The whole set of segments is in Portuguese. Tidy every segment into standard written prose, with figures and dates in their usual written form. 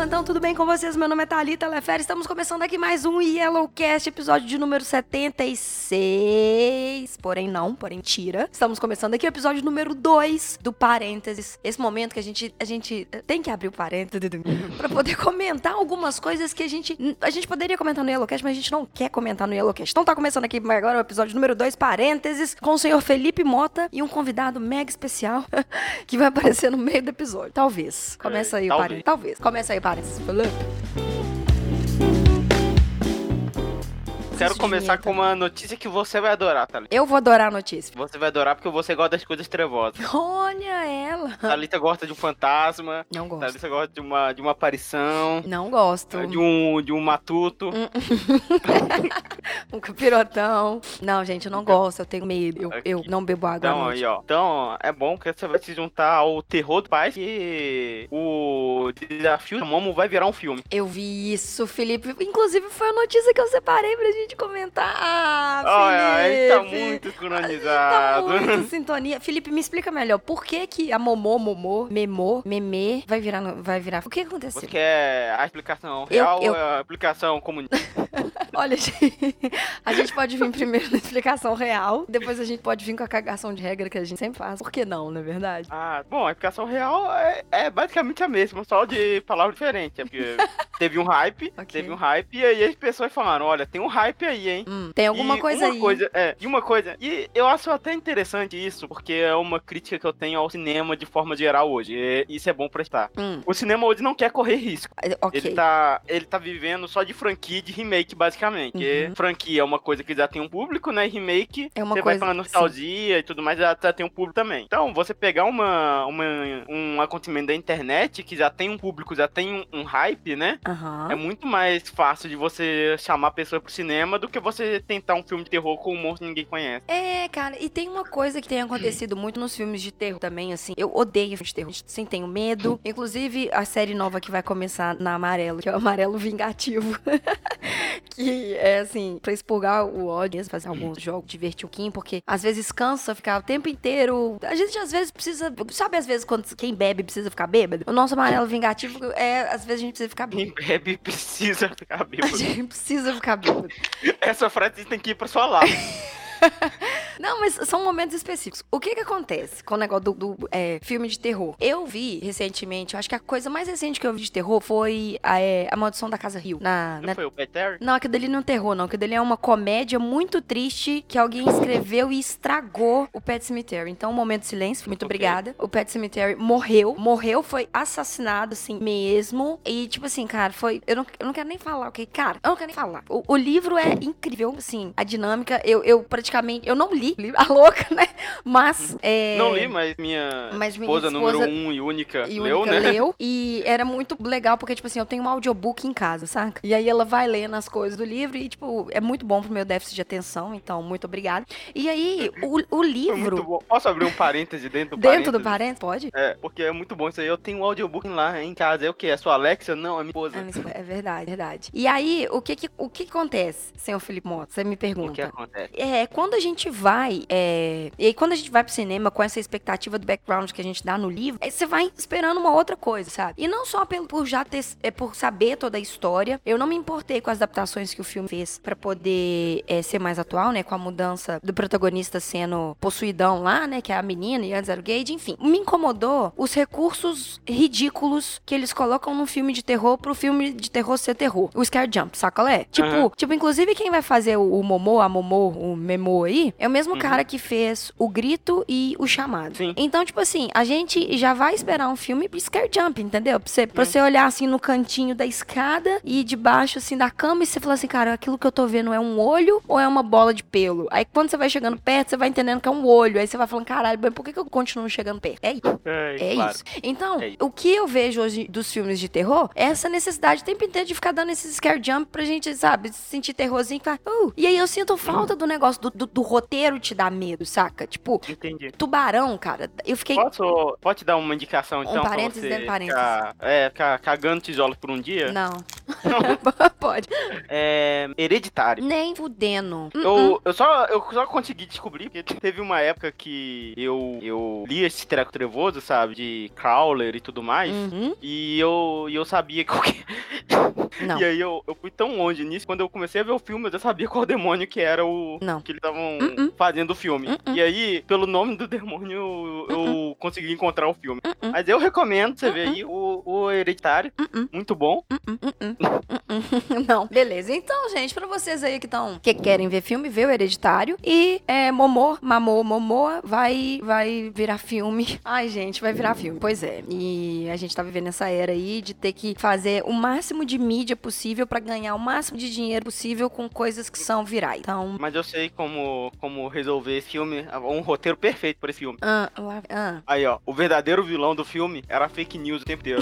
Então, tudo bem com vocês? Meu nome é Thalita Lefere, estamos começando aqui mais um Yellowcast, episódio de número 76, porém tira. Estamos começando aqui o episódio número 2 do Parênteses, esse momento que a gente tem que abrir o parênteses pra poder comentar algumas coisas que a gente poderia comentar no Yellowcast, mas a gente não quer comentar no Yellowcast. Então tá começando aqui agora o episódio número 2, Parênteses, com o senhor Felipe Mota e um convidado mega especial que vai aparecer no meio do episódio. Talvez. Começa aí o parênteses. Talvez. Começa aí o parênteses. Quero começar com uma notícia que você vai adorar, Thalita. Eu vou adorar a notícia. Você vai adorar porque você gosta das coisas trevosas. Olha ela. Thalita gosta de um fantasma. Não gosto. Thalita gosta de uma aparição. Não gosto. De um matuto. Um capirotão. Não, gente, eu não gosto. Eu tenho medo. Eu não bebo água à noite. Aí, ó. Então, é bom que você vai se juntar ao terror do pai que o desafio da Momo vai virar um filme. Eu vi isso, Felipe. Inclusive, foi a notícia que eu separei pra gente comentar. Olha, ele tá Felipe. muito sincronizado. Tá muito sintonia. Felipe, me explica melhor. Por que a Memê vai virar... O que aconteceu? Você quer a explicação real ou a explicação comunista? Olha, gente, a gente pode vir primeiro na explicação real, depois a gente pode vir com a cagação de regra que a gente sempre faz. Por que não é verdade? Bom, a explicação real é basicamente a mesma, só de palavra diferente. É porque teve um hype, e aí as pessoas falaram, olha, tem um hype aí, hein? Tem alguma coisa aí. E eu acho até interessante isso, porque é uma crítica que eu tenho ao cinema de forma geral hoje. E isso é bom prestar. O cinema hoje não quer correr risco. Okay. Ele tá vivendo só de franquia e de remake, basicamente. Porque franquia é uma coisa que já tem um público, né? E remake, é uma você vai falando nostalgia e tudo mais, já tem um público também. Então, você pegar um acontecimento da internet que já tem um público, já tem um hype, né? É muito mais fácil de você chamar a pessoa pro cinema do que você tentar um filme de terror com um monstro que ninguém conhece. É, cara, e tem uma coisa que tem acontecido muito nos filmes de terror também, assim. Eu odeio filmes de terror, sim, tenho medo. Inclusive, a série nova que vai começar na Amarelo, que é o Amarelo Vingativo. Que é, assim, pra expurgar o ódio, fazer alguns jogos, divertir um pouquinho, porque às vezes cansa ficar o tempo inteiro. A gente às vezes precisa... Sabe, às vezes, quando quem bebe precisa ficar bêbado? O nosso Amarelo Vingativo às vezes a gente precisa ficar bêbado. Quem bebe precisa ficar bêbado. A gente precisa ficar bêbado. Essa frase tem que ir pra sua live. Não, mas são momentos específicos. O que acontece com o negócio do filme de terror? Eu vi recentemente, eu acho que a coisa mais recente que eu vi de terror foi a Maldição da Casa Hill. Não foi o Pet Terror? Não, aquilo dali não é um terror, não. Aquilo dali é uma comédia muito triste que alguém escreveu e estragou o Pet Sematary. Então, um momento de silêncio. Muito obrigada. O Pet Sematary morreu, foi assassinado, assim, mesmo. E, tipo assim, cara, foi... Eu não quero nem falar, ok? Cara, eu não quero nem falar. O livro é incrível, assim, a dinâmica. Eu praticamente... Eu não li, a louca, né? Mas... Não li, mas minha esposa número 1 e única leu, né? E era muito legal, porque, tipo assim, eu tenho um audiobook em casa, saca? E aí ela vai lendo as coisas do livro e, tipo, é muito bom pro meu déficit de atenção, então, muito obrigada. E aí, o livro... Muito bom. Posso abrir um parêntese dentro do parêntese? Dentro do parêntese? Pode? Porque é muito bom isso aí. Eu tenho um audiobook lá em casa. É o quê? É sua Alexa? Não, é minha esposa. É verdade. E aí, o que acontece, senhor Felipe Mota? Você me pergunta. O que acontece? Quando a gente vai... E aí, quando a gente vai pro cinema com essa expectativa do background que a gente dá no livro, você vai esperando uma outra coisa, sabe? E não só por já ter... por saber toda a história. Eu não me importei com as adaptações que o filme fez pra poder ser mais atual, né? Com a mudança do protagonista sendo possuidão lá, né? Que é a menina e antes era o Gage, enfim. Me incomodou os recursos ridículos que eles colocam num filme de terror pro filme de terror ser terror. O scare jump, saca qual é? Tipo, inclusive quem vai fazer o Memo aí, é o mesmo cara que fez o Grito e o Chamado. Sim. Então, tipo assim, a gente já vai esperar um filme scare jump, entendeu? Pra você olhar assim no cantinho da escada e debaixo assim da cama e você falar assim, cara, aquilo que eu tô vendo é um olho ou é uma bola de pelo? Aí quando você vai chegando perto, você vai entendendo que é um olho. Aí você vai falando, caralho, por que eu continuo chegando perto? É isso. Claro. Isso. Então, o que eu vejo hoje dos filmes de terror é essa necessidade o tempo inteiro de ficar dando esses scare jump pra gente, sabe, sentir terrorzinho e falar, E aí eu sinto falta do negócio do roteiro inteiro te dá medo, saca? Tipo, entendi. Tubarão, cara, eu fiquei... Pode dar uma indicação, então, um parênteses pra você dentro parênteses. ficar cagando tijolos por um dia? Não. Pode. Hereditário. Nem fudendo. Eu só consegui descobrir porque teve uma época que eu li esse treco trevoso, sabe? De Crawler e tudo mais. E eu sabia qual que... Não. E aí eu fui tão longe nisso, quando eu comecei a ver o filme, eu já sabia qual demônio que era o que eles estavam fazendo o filme. E aí, pelo nome do demônio, eu consegui encontrar o filme. Mas eu recomendo você ver aí o Hereditário. Muito bom. Não, beleza. Então, gente, pra vocês aí que querem ver filme, vê o Hereditário. E Momoa vai virar filme. Ai, gente, vai virar filme. Pois é. E a gente tá vivendo essa era aí de ter que fazer o máximo de mídia possível pra ganhar o máximo de dinheiro possível com coisas que são virais. Então... Mas eu sei como resolver esse filme, um roteiro perfeito pra esse filme. Aí, ó, o verdadeiro vilão do filme era fake news o tempo inteiro.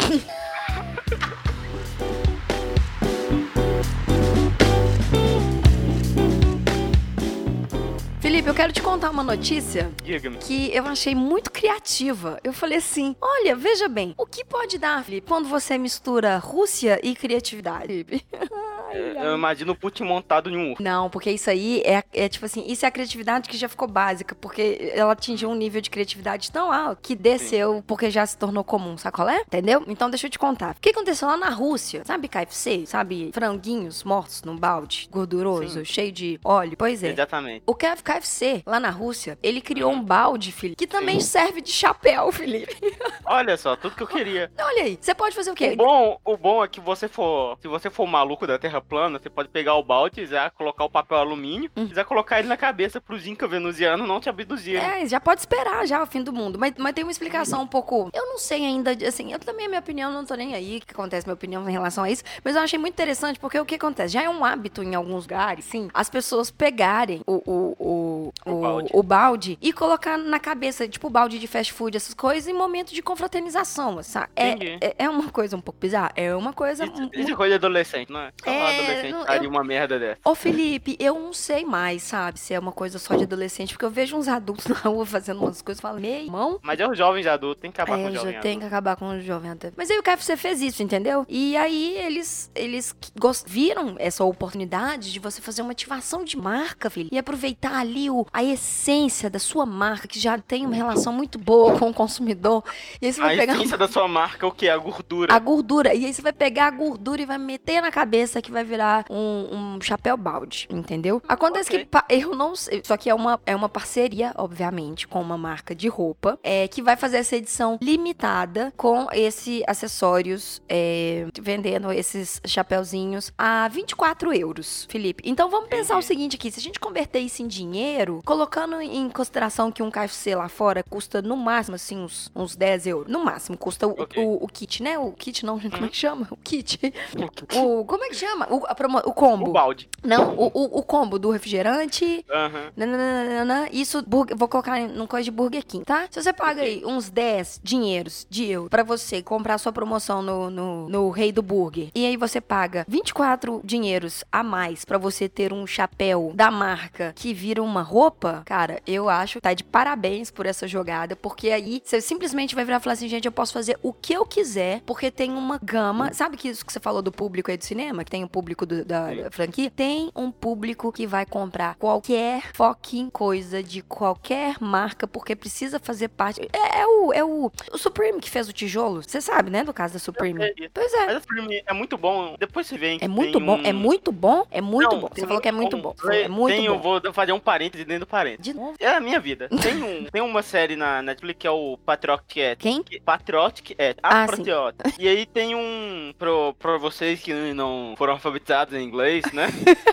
Felipe, eu quero te contar uma notícia. Diga-me. Que eu achei muito criativa. Eu falei assim, olha, veja bem, o que pode dar, Felipe, quando você mistura Rússia e criatividade, Felipe? Eu imagino o Putin montado em um urso. Não, porque isso aí é tipo assim, isso é a criatividade que já ficou básica, porque ela atingiu um nível de criatividade tão alto que desceu porque já se tornou comum, sabe qual é? Entendeu? Então deixa eu te contar. O que aconteceu lá na Rússia? Sabe KFC? Sabe franguinhos mortos num balde, gorduroso, cheio de óleo? Pois é. Exatamente. O KFC, lá na Rússia, ele criou um balde, Felipe, que também serve de chapéu, Felipe. Olha só, tudo que eu queria. Olha aí, você pode fazer o quê? O bom é que se você for maluco da Terra plana, você pode pegar o balde, já colocar o papel alumínio, já colocar ele na cabeça pros incas venezianos não te abduzirem. Já pode esperar já o fim do mundo. Mas tem uma explicação um pouco... Eu não sei ainda, assim, eu também, a minha opinião, não tô nem aí o que acontece, minha opinião em relação a isso, mas eu achei muito interessante porque o que acontece? Já é um hábito em alguns lugares, sim, as pessoas pegarem o balde e colocar na cabeça, tipo balde de fast food, essas coisas, em momento de confraternização, sabe? É uma coisa um pouco bizarra, é uma coisa... Isso é coisa de adolescente, não é? Adolescente faria uma merda dessa. Ô, Felipe, eu não sei mais, sabe, se é uma coisa só de adolescente, porque eu vejo uns adultos na rua fazendo umas coisas e falo, meu irmão... Mas é os jovens adultos, tem que acabar com o jovem já tem que acabar com o jovem adulto. Mas aí o KFC fez isso, entendeu? E aí eles viram essa oportunidade de você fazer uma ativação de marca, filho, e aproveitar ali a essência da sua marca, que já tem uma relação muito boa com o consumidor. E aí você vai pegar... essência da sua marca, o quê? A gordura. A gordura. E aí você vai pegar a gordura e vai meter na cabeça que vai virar um chapéu balde, entendeu? Acontece que eu não sei, só que é uma parceria, obviamente, com uma marca de roupa, que vai fazer essa edição limitada com esses acessórios, vendendo esses chapéuzinhos a 24 euros, Felipe. Então vamos pensar o seguinte aqui, se a gente converter isso em dinheiro, colocando em consideração que um KFC lá fora custa no máximo, assim, uns 10 euros, no máximo, custa o kit, né? O kit não, como é que chama? O kit. Como é que chama? O combo. O balde. Não, o combo do refrigerante. Isso, vou colocar num coisa de Burger King, tá? Se você paga aí uns 10 dinheiros de euro pra você comprar sua promoção no Rei do Burger, e aí você paga 24 dinheiros a mais pra você ter um chapéu da marca que vira uma roupa, cara, eu acho que tá de parabéns por essa jogada, porque aí você simplesmente vai virar e falar assim, gente, eu posso fazer o que eu quiser, porque tem uma gama, sabe que isso que você falou do público aí do cinema, que tem o público da franquia? Tem um público que vai comprar qualquer fucking coisa de qualquer marca, porque precisa fazer parte. O Supreme que fez o tijolo, você sabe, né, do caso da Supreme. Pois é. Mas a Supreme é muito bom, depois você vê. É muito bom, é muito bom, é muito bom. Você falou que é muito bom. É muito bom. Eu vou fazer um parêntese dentro do parêntese. De novo? É a minha vida. Tem uma série na Netflix que é o Patriotic Ed. Quem? Patriotic Ed. Patriotic. E aí tem pra vocês que não foram alfabetizados em inglês, né?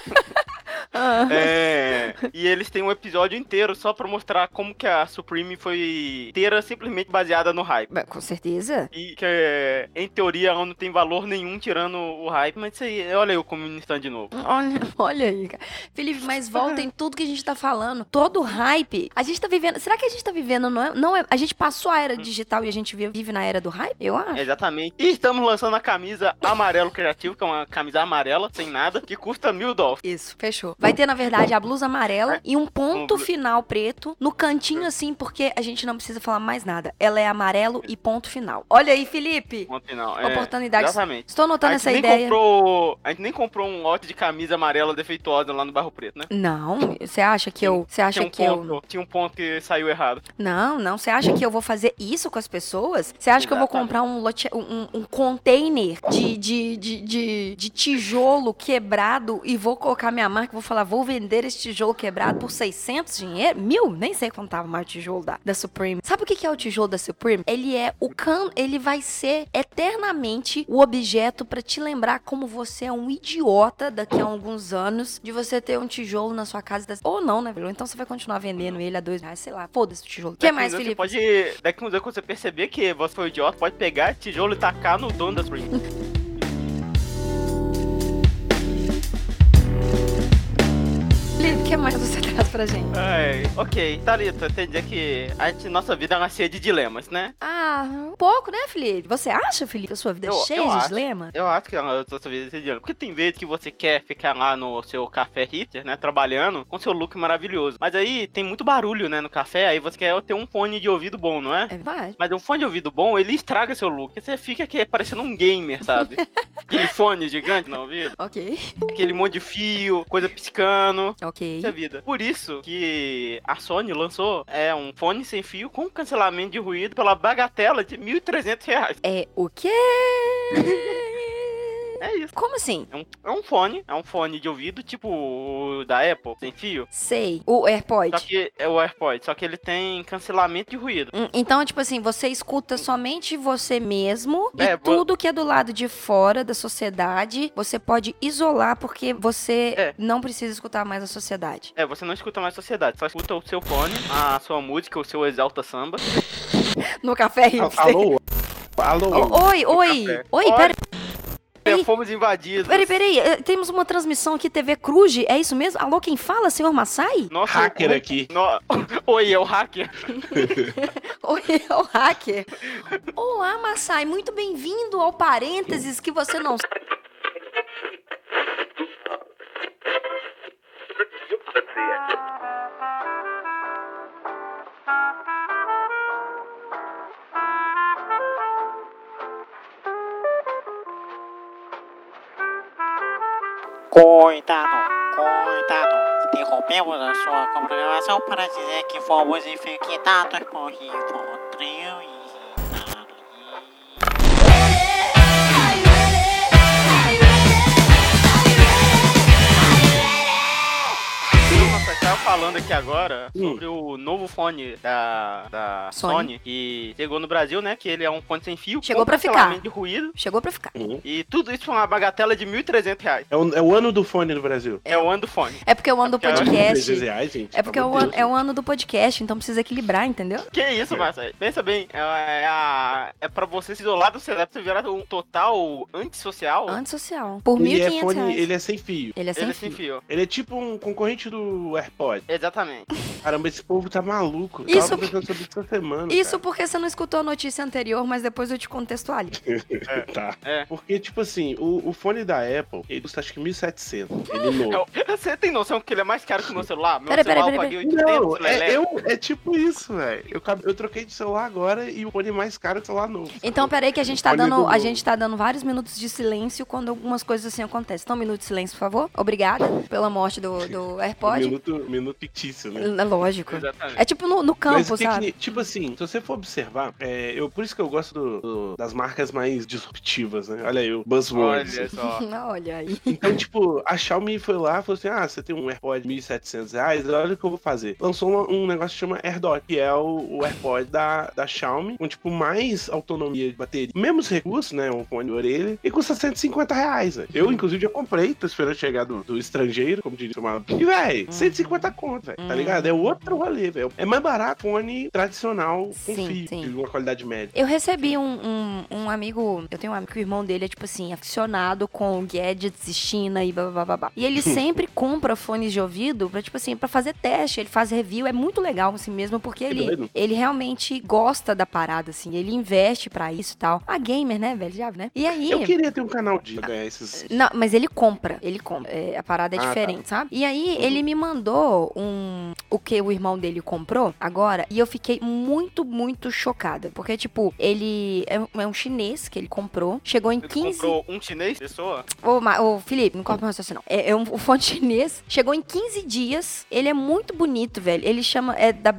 E eles têm um episódio inteiro só pra mostrar como que a Supreme foi inteira simplesmente baseada no hype. Com certeza. E que, em teoria, ela não tem valor nenhum tirando o hype, mas isso aí, olha aí o comunista de novo. Olha aí, cara. Felipe, mas volta em tudo que a gente tá falando. Todo hype. A gente tá vivendo... Será que a gente tá vivendo... Não é a gente passou a era digital e a gente vive na era do hype? Eu acho. Exatamente. E estamos lançando a camisa Amarelo Criativo, que é uma camisa amarela, sem nada, que custa $1.000. Isso, fechou. Vai ter, na verdade, a blusa amarela e um ponto final preto no cantinho assim, porque a gente não precisa falar mais nada. Ela é amarelo e ponto final. Olha aí, Felipe. Ponto final. Oportunidade. Exatamente. Estou notando essa ideia. A gente nem comprou um lote de camisa amarela defeituosa lá no Barro Preto, né? Não, você acha que eu... Tinha um ponto que saiu errado. Não, você acha que eu vou fazer isso com as pessoas? Você acha que eu vou comprar um container de tijolo quebrado e vou colocar minha marca e vou falar, vou vender esse tijolo quebrado por 600 dinheiro? 1.000? Nem sei quanto tava mais o tijolo da Supreme. Sabe o que é o tijolo da Supreme? Ele vai ser eternamente o objeto pra te lembrar como você é um idiota daqui a alguns anos de você ter um tijolo na sua casa. Ou não, né, velho? Então você vai continuar vendendo ele a R$2, sei lá. Foda-se o tijolo. O que mais, Felipe? Daqui a uns anos, quando você perceber que você foi um idiota, pode pegar esse tijolo e tacar no dono da Supreme. Felipe, o que mais você traz pra gente? Ok, Thalita, tem dia que nossa vida é uma cheia de dilemas, né? Um pouco, né, Felipe? Você acha, Felipe, a sua vida é cheia de dilemas? Eu acho que a sua vida é cheia de dilemas. Porque tem vezes que você quer ficar lá no seu café hipster, né, trabalhando, com seu look maravilhoso. Mas aí tem muito barulho, né, no café, aí você quer ter um fone de ouvido bom, não é? É verdade. Mas um fone de ouvido bom, ele estraga seu look. Você fica aqui parecendo um gamer, sabe? Aquele fone gigante no ouvido. Ok. Aquele monte de fio, coisa piscando. Ok. Isso é vida. Por isso que a Sony lançou um fone sem fio com cancelamento de ruído pela bagatela de R$1.300. É o quê? É isso. Como assim? É um fone de ouvido, tipo o da Apple, sem fio. Sei. O AirPod. Só que é o AirPod, só que ele tem cancelamento de ruído. Então, tipo assim, você escuta somente você mesmo e tudo que é do lado de fora da sociedade, você pode isolar porque você não precisa escutar mais a sociedade. Você não escuta mais a sociedade, só escuta o seu fone, a sua música, o seu Exalta Samba. No café hipster. Alô. Oi, pera. Fomos invadidos. Peraí, temos uma transmissão aqui, TV Cruz, é isso mesmo? Alô, quem fala, senhor Massai? Nossa, hacker aqui. Oi, é o hacker. Oi, é o hacker. Olá, Massai, muito bem-vindo ao parênteses que você não... Cuidado, interrompemos a sua programação para dizer que fomos infectados por Rivotril e Tava falando aqui agora sobre o novo fone da Sony, que chegou no Brasil, né? Que ele é um fone sem fio. Chegou pra ficar. De ruído. Chegou pra ficar. E tudo isso foi uma bagatela de R$1.300. É o ano do fone no Brasil. É o ano do fone. É porque é o ano do podcast. Reais, gente, é porque é o ano do podcast, então precisa equilibrar, entendeu? Que isso, Marcelo? Pensa bem, é pra você se isolar do celular, pra você virar um total antissocial. Antissocial. Por R$1.500. Ele é sem fio. Ele é sem fio. Ele é tipo um concorrente do AirPod. Exatamente. Caramba, esse povo tá maluco. Isso, tava pensando sobre isso essa semana. Isso porque você não escutou a notícia anterior, mas depois eu te contextualizo. Tá. Porque, tipo assim, o fone da Apple, ele custa acho que 1.700. Ele novo. Você tem noção que ele é mais caro que o meu celular? Meu celular eu paguei 800. Não, é tipo isso, velho. Eu troquei de celular agora e o fone é mais caro que o celular novo. Então, peraí que a gente tá dando vários minutos de silêncio quando algumas coisas assim acontecem. Então, um minuto de silêncio, por favor. Obrigada pela morte do AirPod. Minuto fictício, né? É lógico. Exatamente. É tipo no campo, sabe? Tipo assim, se você for observar, por isso que eu gosto das marcas mais disruptivas, né? Olha aí, o Buzzwords. Olha só. Olha aí. Então, tipo, a Xiaomi foi lá e falou assim, você tem um AirPod de R$1.700, olha o que eu vou fazer. Lançou um negócio que chama AirDot, que é o AirPod da Xiaomi, com, tipo, mais autonomia de bateria. Mesmos recursos, né? Um fone de orelha, e custa R$150, velho. Eu, inclusive, já comprei, tô esperando chegar do estrangeiro, como diria o chamado. E, velho, R$150, 50 conto, velho. Tá ligado? É outro rolê, velho. É mais barato fone tradicional com fio, de uma qualidade média. Eu recebi um amigo, eu tenho um amigo que o irmão dele é, tipo assim, aficionado com gadgets e China e blá. E ele sempre compra fones de ouvido pra, tipo assim, pra fazer teste, ele faz review, é muito legal assim mesmo, porque ele realmente gosta da parada, assim, ele investe pra isso e tal. A gamer, né, velho, já, né? E aí... Eu queria ter um canal de ganhar esses... Não, mas ele compra. A parada é diferente, sabe? E aí, ele me mandou o que o irmão dele comprou agora, e eu fiquei muito, muito chocada. Porque, tipo, ele é um chinês que ele comprou, chegou em 15... comprou um chinês, pessoa? Ô, Felipe, não corta meu raciocínio, não. É um fone chinês, chegou em 15 dias, ele é muito bonito, velho. Ele chama, da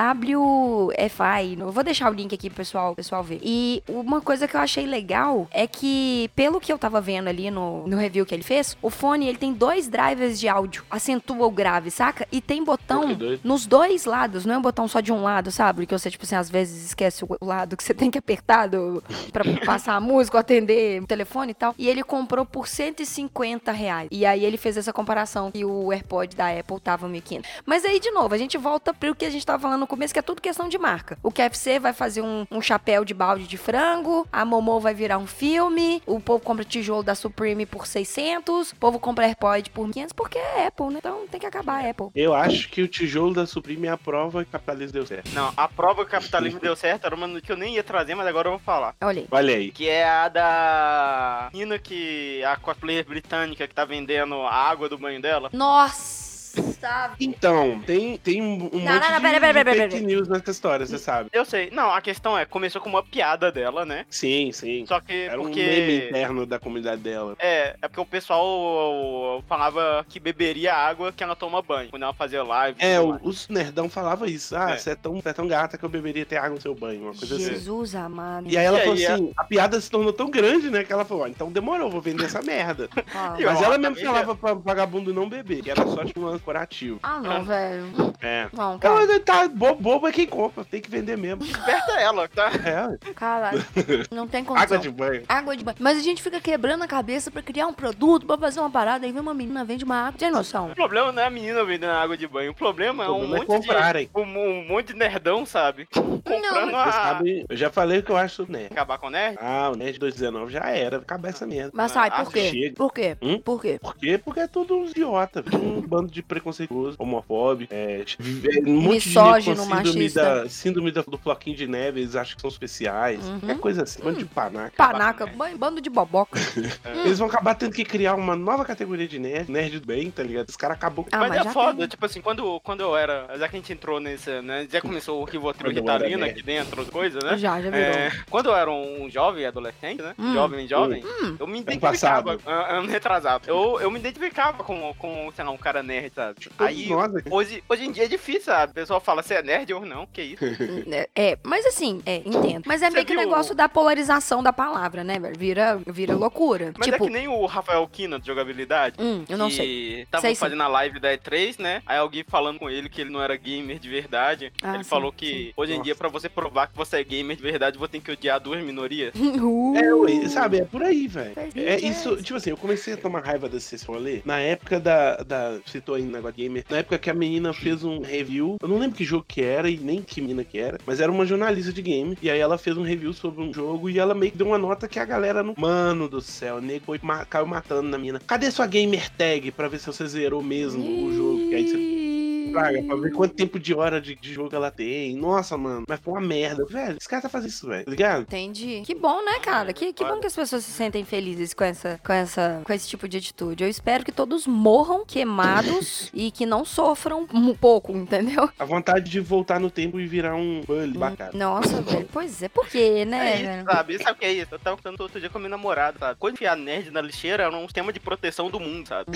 BWFI, eu vou deixar o link aqui pro pessoal ver. E uma coisa que eu achei legal é que, pelo que eu tava vendo ali no review que ele fez, o fone, ele tem 2 drivers de áudio, acentua o grave, saca? E tem botão nos 2 lados, não é um botão só de um lado, sabe? Que você, tipo assim, às vezes esquece o lado que você tem que apertar pra passar a música ou atender o telefone e tal. E ele comprou por R$150. E aí ele fez essa comparação que o AirPod da Apple tava 1.500. Mas aí, de novo, a gente volta pro que a gente tava falando no começo, que é tudo questão de marca. O KFC vai fazer um chapéu de balde de frango, a Momo vai virar um filme, o povo compra tijolo da Supreme por 600, o povo compra AirPod por 500, porque é Apple, né? Então tem que acabar a Apple. Eu acho que o tijolo da Supreme é a prova que o capitalismo deu certo. Não, a prova que o capitalismo deu certo era uma que eu nem ia trazer, mas agora eu vou falar. Olha aí. Que é a da menina a cosplayer britânica que tá vendendo a água do banho dela. Nossa! Então, tem um monte de fake news nessa história, você sabe. Eu sei. Não, a questão começou com uma piada dela, né? Sim. Só que era um meme interno da comunidade dela. É porque o pessoal falava que beberia água que ela toma banho, quando ela fazia live. Os nerdão falavam isso. Você é tão gata que eu beberia ter água no seu banho, uma coisa assim. Jesus amado. E aí ela falou assim, a piada se tornou tão grande, né, que ela falou, então demorou, vou vender essa merda. Mas ela mesmo falava pra vagabundo não beber, que era só tipo um curativo. Não, velho. Não, cara. Ela tá bobo é quem compra, tem que vender mesmo. Esperta ela, tá? Caralho. Não tem condição. Água de banho. Mas a gente fica quebrando a cabeça pra criar um produto, pra fazer uma parada, aí vem uma menina, vende uma água. Tem noção? O problema não é a menina vendendo água de banho, o problema é um monte de nerdão, sabe? Comprando sabe, eu já falei o que eu acho do nerd. Acabar com o nerd? O nerd 219 já era, acabar essa merda. Mas sai, por quê? Por quê? Por quê? Porque é tudo uns idiota, um bando de preconceituoso, homofóbico, um monte misógino, síndrome do floquinho de neve, eles acham que são especiais, é coisa assim, bando de panaca. Bando de boboca. Eles vão acabar tendo que criar uma nova categoria de nerd do bem, tá ligado? Os caras acabam... mas é foda, tipo assim, quando eu era, já que a gente entrou nesse, né, já começou o Rivotril e Ritalina aqui dentro, coisa, né? Já virou. Quando eu era um jovem adolescente, né? Jovem, eu me identificava, retrasado, eu me identificava com, sei lá, um cara nerd, sabe? Aí, hoje em dia é difícil, sabe? O pessoal fala, você é nerd ou não? Que isso? Mas assim, entendo. Mas é meio que o negócio da polarização da palavra, né, velho? Vira loucura. Mas tipo... é que nem o Rafael Kina de jogabilidade. Eu não sei. Tava fazendo a live da E3, né? Aí alguém falando com ele que ele não era gamer de verdade. Ele falou que hoje em dia, pra você provar que você é gamer de verdade, você tem que odiar 2 minorias. Sabe? É por aí, velho. Isso, tipo assim, eu comecei a tomar raiva desse rolê na época citou aí no negócio gamer, na época que a menina fez um review, eu não lembro que jogo que era e nem que menina que era, mas era uma jornalista de game, e aí ela fez um review sobre um jogo e ela meio que deu uma nota que a galera não... Mano do céu, o nego caiu matando na mina. Cadê sua gamer tag pra ver se você zerou mesmo o jogo? Que aí você... pra ver quanto tempo de hora de jogo ela tem. Nossa, mano, mas foi uma merda. Velho, esse cara tá fazendo isso, velho, tá ligado? Entendi. Que bom, né, cara? Que bom que as pessoas se sentem felizes com esse tipo de atitude. Eu espero que todos morram queimados e que não sofram um pouco, entendeu? A vontade de voltar no tempo e virar um bully bacana. Nossa, velho. Pois é, por quê, né? Sabe o que é isso? Eu tava falando outro dia com a minha namorada, sabe? Quando enfiar nerd na lixeira era um sistema de proteção do mundo, sabe?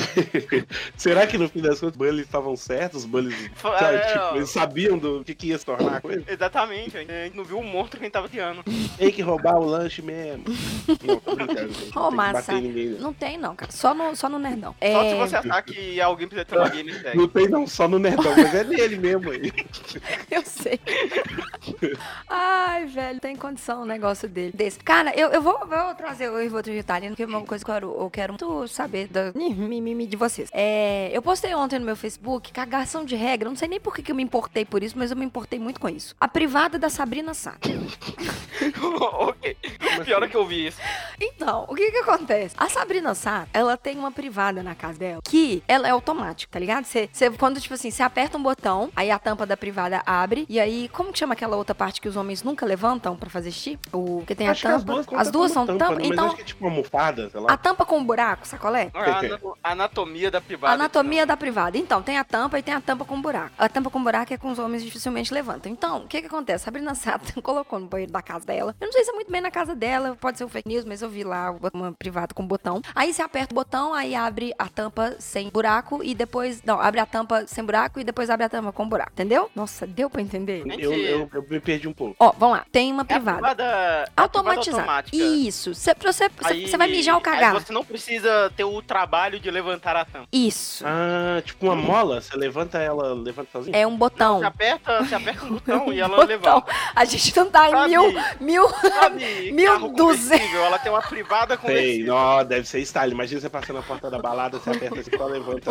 Será que no fim das contas os bullies estavam certos? Os bullies, sabe, tipo, eles sabiam do que ia se tornar a coisa? Exatamente, a gente não viu o monstro que a gente tava criando. Tem que roubar o lanche mesmo. Não, tô brincando, gente. Ô, massa. Não tem não, cara. Só no nerdão. Só se você achar que alguém precisa ter uma game tag. Não tem não, só no nerdão, mas é nele mesmo aí. Eu sei. Ai, velho, tem condição um negócio desse. Cara, eu vou trazer o Rivotril Italiano, porque é uma coisa que eu quero muito saber de vocês. Eu postei ontem no meu Facebook, cagação de regra, não sei nem por que eu me importei por isso, mas eu me importei muito com isso. A privada da Sabrina Sato. Ok. Pior é que eu vi isso. Então, o que acontece? A Sabrina Sato, ela tem uma privada na casa dela, que ela é automática, tá ligado? Você quando, tipo assim, você aperta um botão, aí a tampa da privada abre, e aí, como que chama aquela outra parte que os homens nunca levantam pra fazer xixi? Que tem acho a tampa. As duas são tampa. Então, mas acho que é tipo uma almofada, sei lá. A tampa com um buraco, sacolé? A anatomia da privada. Anatomia da privada. Então, tem a tampa e tem a tampa com buraco. A tampa com buraco é com os homens dificilmente levantam. Então, o que acontece? A Sabrina Sato colocou no banheiro da casa dela. Eu não sei se é muito bem na casa dela, pode ser um fake news, mas eu vi lá uma privada com botão. Aí você aperta o botão, aí abre a tampa sem buraco e depois... Não, abre a tampa sem buraco e depois abre a tampa com buraco. Entendeu? Nossa, deu pra entender? Eu me perdi um pouco. Ó, vamos lá. Tem uma privada. Privada automatizada. Automática. Isso. Você vai mijar ou cagar. Aí você não precisa ter o trabalho de levantar a tampa. Isso. Ah, tipo uma mola? Você levanta ela, levanta sozinha? É um botão. Você aperta um botão e ela levanta. A gente não tá em Sabe, 1200. Ela tem uma privada com Sei, não, deve ser style. Imagina você passando na porta da balada, você aperta assim, só levanta.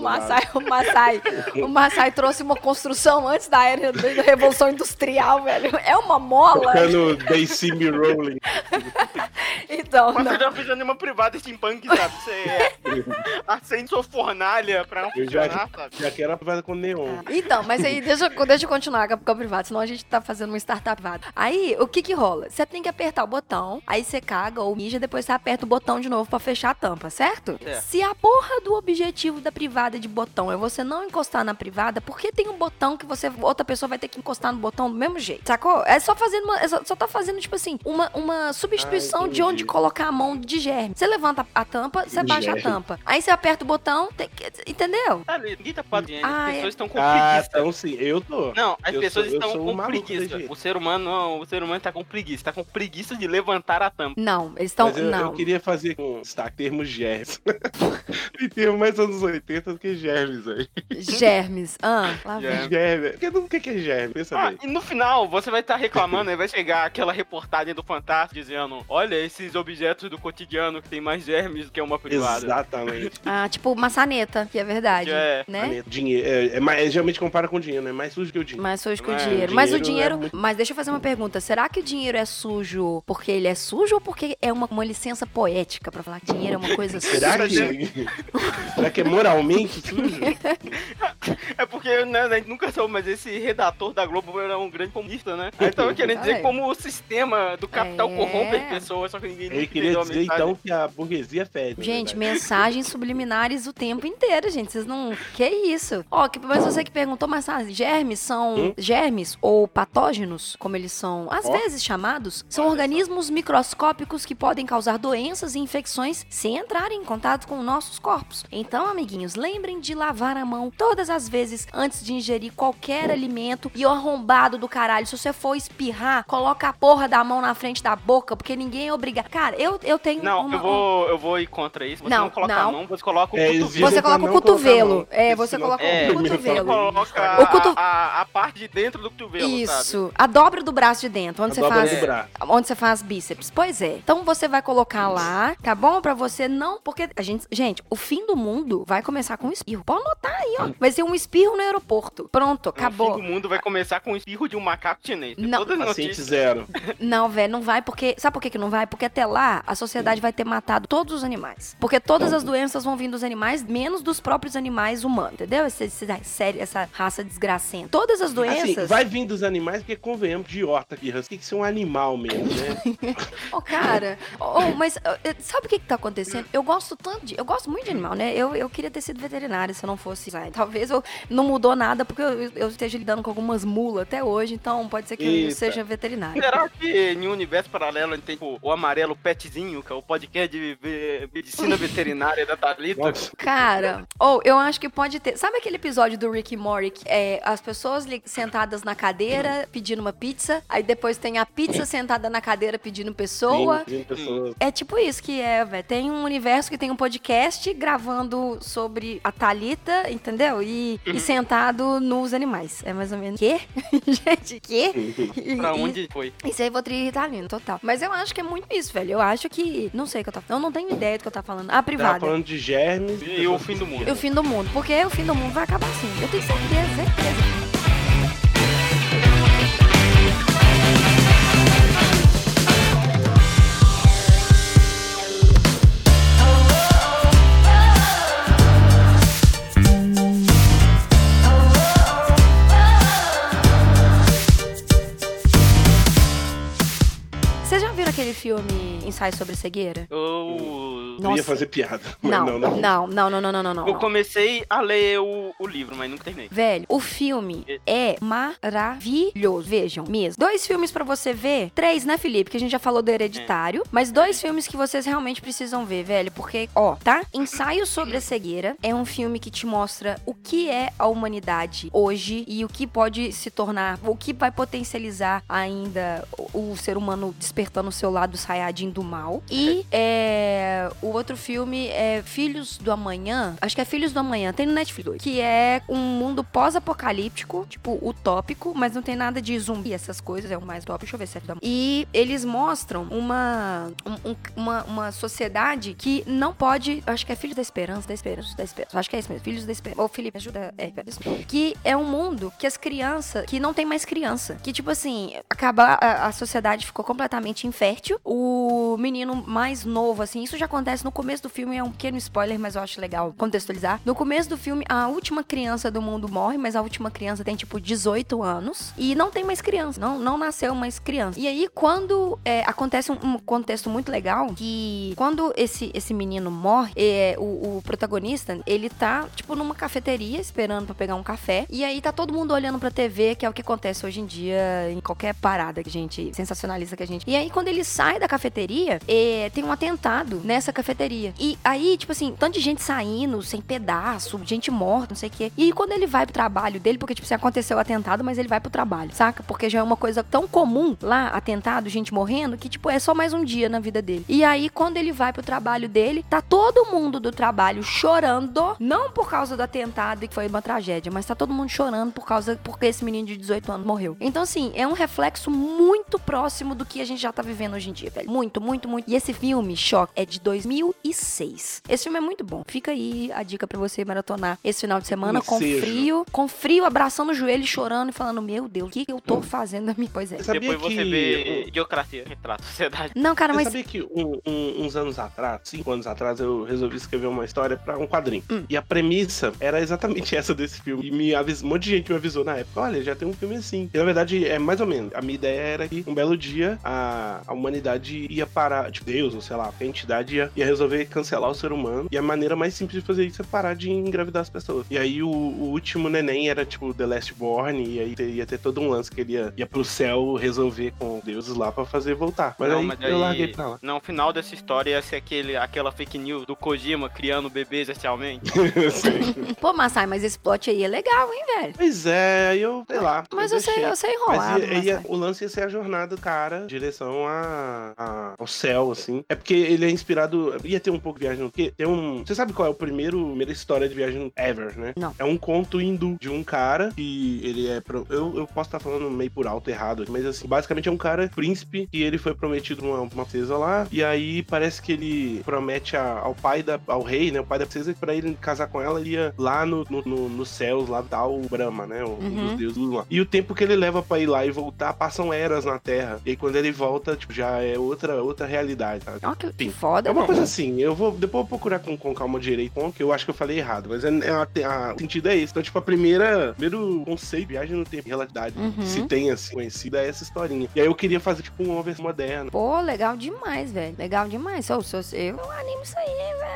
O Massai trouxe uma construção antes da era da Revolução Industrial, velho. É uma mola. Tocando They See Me Rolling. Então, mas você já precisando de uma privada steampunk, sabe? Você acende sua fornalha pra não funcionar, sabe? Já quero a privada com neon. Então, mas aí deixa eu continuar com a privada, senão a gente tá fazendo uma startup privada. Aí, o que rola? Você tem que apertar o botão, aí você caga ou mija, depois você aperta o botão de novo pra fechar a tampa, certo? Se a porra do objetivo da privada de botão é você não encostar na privada, por que tem um botão que outra pessoa vai ter que encostar no botão do mesmo jeito? Sacou? É só fazendo só tá fazendo, tipo assim, uma substituição de onde colocar a mão de germe. Você levanta a tampa, você baixa a tampa. Aí você aperta o botão, entendeu? Ninguém tá fazendo. As pessoas estão com preguiça. preguiça. Então sim, eu tô. Não, as pessoas estão com preguiça. O ser humano tá com preguiça. Tá com preguiça de levantar a tampa. Não, eles estão... Eu queria fazer com termos germes. Tem termo mais anos 80 do que germes aí. Germes. Lá vem. Germes. O que é germe? Pensa bem. E no final, você vai estar reclamando, aí vai chegar aquela reportagem do Fantástico dizendo: olha, esses objetos do cotidiano que tem mais germes do que uma privada. Exatamente. Tipo maçaneta, que é verdade. Né? Dinheiro. Geralmente compara com dinheiro, né? Mais sujo que o dinheiro. Mais sujo que o dinheiro. Mas o dinheiro... Mas deixa eu fazer uma pergunta. Será que o dinheiro é sujo porque ele é sujo ou porque é uma licença poética pra falar que dinheiro é uma coisa suja? Será que é moralmente sujo? É porque, né, a gente nunca soube, mas esse redator da Globo era um grande comunista, né? Aí tava querendo dizer como o sistema do capital corrompe as pessoas, só que ninguém Ele queria dizer, então, que a burguesia fede. Gente, mensagens subliminares o tempo inteiro, gente. Vocês não... Que isso? Mas você que perguntou, mas germes são... Germes ou patógenos, como eles são às vezes chamados, são organismos microscópicos que podem causar doenças e infecções sem entrarem em contato com nossos corpos. Então, amiguinhos, lembrem de lavar a mão todas as vezes antes de ingerir qualquer alimento. E o arrombado do caralho, se você for espirrar, coloca a porra da mão na frente da boca, porque ninguém é obrigado. Cara, eu tenho eu vou ir contra isso. Você não coloca a mão, você coloca o cotovelo. Você coloca o cotovelo. Você coloca o cotovelo. Você coloca a parte de dentro do cotovelo, isso, sabe? A dobra do braço de dentro, onde você faz bíceps. Pois é. Então você vai colocar lá, tá bom? Pra você não... Porque gente, o fim do mundo vai começar com um espirro. Pode anotar aí, ó. Vai ser um espirro no aeroporto. Pronto, acabou. O fim do mundo vai começar com o espirro de um macaco chinês. Não. Paciente zero. Não, velho, não vai porque... Sabe por que não vai? Porque até lá, a sociedade vai ter matado todos os animais. Porque todas as doenças vão vir dos animais, menos dos próprios animais humanos, entendeu? Essa raça desgracenta. Todas as doenças... Assim, vai vir dos animais porque convenhamos de horta aqui. Tem que ser um animal mesmo, né? Cara... mas sabe o que tá acontecendo? Eu gosto muito de animal, né? Eu queria ter sido veterinária se eu não fosse. Talvez não mudou nada porque eu esteja lidando com algumas mulas até hoje, então pode ser que eu seja veterinária. Será que em um universo paralelo amarelo, a gente tem o amarelo petzinho, que é o podcast de medicina veterinária da Thalita. Cara, eu acho que pode ter. Sabe aquele episódio do Rick e Morty que as pessoas sentadas na cadeira pedindo uma pizza, aí depois tem a pizza sentada na cadeira pedindo pessoa? Sim, pessoa. É tipo isso que velho. Tem um universo que tem um podcast gravando sobre a Thalita, entendeu? E sentado nos animais. É mais ou menos. Quê? Gente, quê? Pra onde foi? Isso aí vou Ritalina, total. Mas eu acho que é muito isso, velho. Eu acho que. Não sei o que eu tô falando. Eu não tenho ideia do que eu tô falando. A privada. Tava falando de germes. E o fim do mundo. E o fim do mundo. Porque o fim do mundo vai acabar assim. Eu tenho certeza. Vocês já viram aquele filme Ensaio sobre Cegueira? Eu ia fazer piada. Não. Não. Eu comecei a ler o livro, mas nunca terminei. Velho, o filme é maravilhoso. Vejam, mesmo. 2 filmes pra você ver. 3, né, Felipe? Que a gente já falou do Hereditário. Mas 2 filmes que vocês realmente precisam ver, velho. Porque, tá? Ensaio sobre a Cegueira é um filme que te mostra o que é a humanidade hoje e o que pode se tornar, o que vai potencializar ainda o ser humano despertando o seu lado Saiyajin do mal. E o outro filme é Filhos do Amanhã. Acho que é Filhos do Amanhã. Tem no Netflix. Que é um mundo pós-apocalíptico, tipo, utópico, mas não tem nada de zumbi, essas coisas. É o mais top. Deixa eu ver se é da... E eles mostram uma sociedade que não pode... Acho que é Filhos da Esperança. Acho que é isso mesmo. Filhos da Esperança. Ô, Felipe, ajuda. Que é um mundo que as crianças... Que não tem mais criança. Que, tipo assim, a sociedade ficou completamente infértil. O menino mais novo, assim, isso já acontece no começo do filme, é um pequeno spoiler, mas eu acho legal contextualizar. No começo do filme, a última criança do mundo morre, mas a última criança tem, tipo, 18 anos e não tem mais criança, não nasceu mais criança. E aí, quando acontece um contexto muito legal, que quando esse menino morre, o protagonista, ele tá, tipo, numa cafeteria, esperando pra pegar um café, e aí tá todo mundo olhando pra TV, que é o que acontece hoje em dia em qualquer parada que a gente sensacionaliza que a gente... E aí, quando ele sai da cafeteria, tem um atentado nessa cafeteria. E aí, tipo assim, tanto de gente saindo, sem pedaço, gente morta, não sei o quê. E aí, quando ele vai pro trabalho dele, porque, tipo assim, aconteceu o atentado, mas ele vai pro trabalho, saca? Porque já é uma coisa tão comum lá, atentado, gente morrendo, que, tipo, é só mais um dia na vida dele. E aí, quando ele vai pro trabalho dele, tá todo mundo do trabalho chorando, não por causa do atentado, que foi uma tragédia, mas tá todo mundo chorando porque esse menino de 18 anos morreu. Então, assim, é um reflexo muito próximo do que a gente já tá vivendo hoje em dia, velho. Muito. E esse filme, Choque, é de 2006. Esse filme é muito bom. Fica aí a dica pra você maratonar esse final de semana com frio, abraçando o joelho, chorando e falando, meu Deus, o que eu tô fazendo na minha... Pois é. Depois você vê Idiocracia, Retrato da Sociedade. Não, cara, mas... Sabia que uns anos atrás, 5 anos atrás, eu resolvi escrever uma história pra um quadrinho. E a premissa era exatamente essa desse filme. E um monte de gente me avisou na época, olha, já tem um filme assim. E na verdade, é mais ou menos. A minha ideia era que um belo dia a humanidade ia parar, tipo, Deus, ou sei lá, a entidade ia resolver cancelar o ser humano. E a maneira mais simples de fazer isso é parar de engravidar as pessoas. E aí o último neném era tipo The Last Born, e aí ia ter todo um lance que ele ia pro céu resolver com deuses lá pra fazer voltar. Mas aí eu larguei pra lá. Não, o final dessa história ia ser aquela fake news do Kojima criando bebês essencialmente. Pô, Massai, mas esse plot aí é legal, hein, velho? Pois é, aí eu, sei lá. Mas eu sei enrolar. O lance ia ser a jornada do cara em direção ao céu, assim. É porque ele é inspirado... Ia ter um pouco de viagem no quê? Você sabe qual é a primeira história de viagem ever, né? Não. É um conto hindu de um cara que ele é... Eu posso estar falando meio por alto, errado, mas assim, basicamente é um cara príncipe que ele foi prometido uma princesa lá, e aí parece que ele promete ao rei, né? O pai da princesa, que pra ele casar com ela, ele ia lá nos céus, lá dar o Brahma, né? Um dos deuses lá. E o tempo que ele leva pra ir lá e voltar, passam eras na Terra. E aí quando ele volta, tipo, já é outra realidade, sabe? Ó, que foda, é uma coisa assim, depois eu vou procurar com calma direito, que eu acho que eu falei errado, mas o sentido é esse. Então, tipo, primeiro conceito, viagem no tempo, relatividade, que se tem, assim, conhecida é essa historinha. E aí eu queria fazer, tipo, uma versão moderna. Pô, legal demais, velho. Legal demais. Eu animo isso aí,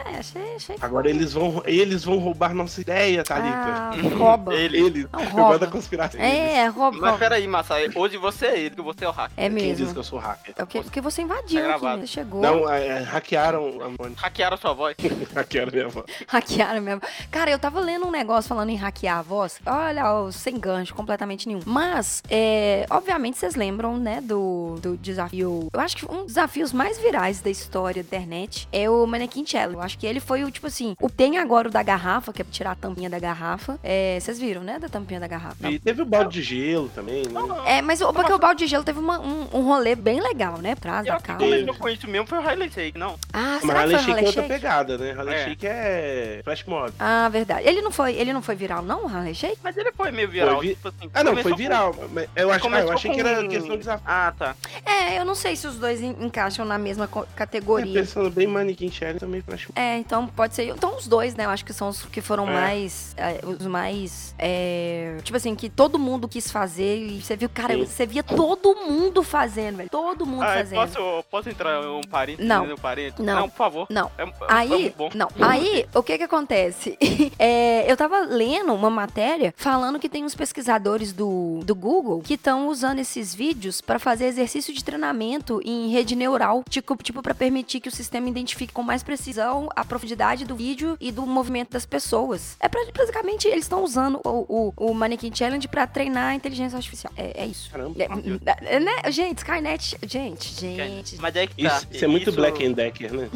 achei. Agora eles vão roubar nossa ideia, Thalita. Rouba. Eles. Não, Eu rouba. gosto da conspiração. Rouba. Mas peraí, Massai, hoje você é ele, que você é o hacker. É Quem mesmo. diz que eu sou hacker? É porque você invadiu Tá aqui, gravado. você chegou. Não, hackearam a Mônica. Hackearam sua voz. Hackearam minha voz. Hackearam mesmo. Cara, eu tava lendo um negócio falando em hackear a voz. Olha, sem gancho, completamente nenhum. Mas, obviamente, vocês lembram, né, do desafio. Eu acho que um dos desafios mais virais da história da internet é o Mannequin Challenge. Eu acho que ele foi o, tipo assim, tem agora o da garrafa, que é tirar a tampinha da garrafa. Vocês viram, né, da tampinha da garrafa. E teve o balde de gelo também, né? Mas porque o balde de gelo teve um rolê bem legal, né, atrás da casa. Quem começou com isso mesmo foi o Harley Shake, não? Ah, Mas será que Harley foi o Shake é Harley outra Shake? pegada, né? Harley Shake é flash mob. Ah, verdade. Ele não foi viral, não, o Harley Shake? Mas ele foi meio viral. Tipo assim, não, foi começou viral. Eu achei que era com- questão de desafio. Ah, tá. Eu não sei se os dois encaixam na mesma categoria. Pensando bem, Mannequin Challenge também flash mob. Então pode ser. Então os dois, né? Eu acho que são os que foram mais. Os mais. Tipo assim, que todo mundo quis fazer. E você viu, cara, você via todo mundo fazendo, velho. Todo mundo fazendo. Posso entrar um parênteses? Não. Um parênteses? Não. Não, por favor. Não. É Aí, muito bom. não. Aí, o que acontece? Eu tava lendo uma matéria falando que tem uns pesquisadores do Google que estão usando esses vídeos pra fazer exercício de treinamento em rede neural, tipo pra permitir que o sistema identifique com mais precisão a profundidade do vídeo e do movimento das pessoas. Basicamente, eles estão usando o Mannequin Challenge pra treinar a inteligência artificial. É isso. Caramba. Né? Gente, Skynet... Gente... Mas é que tá. Isso é muito Black and Decker, né?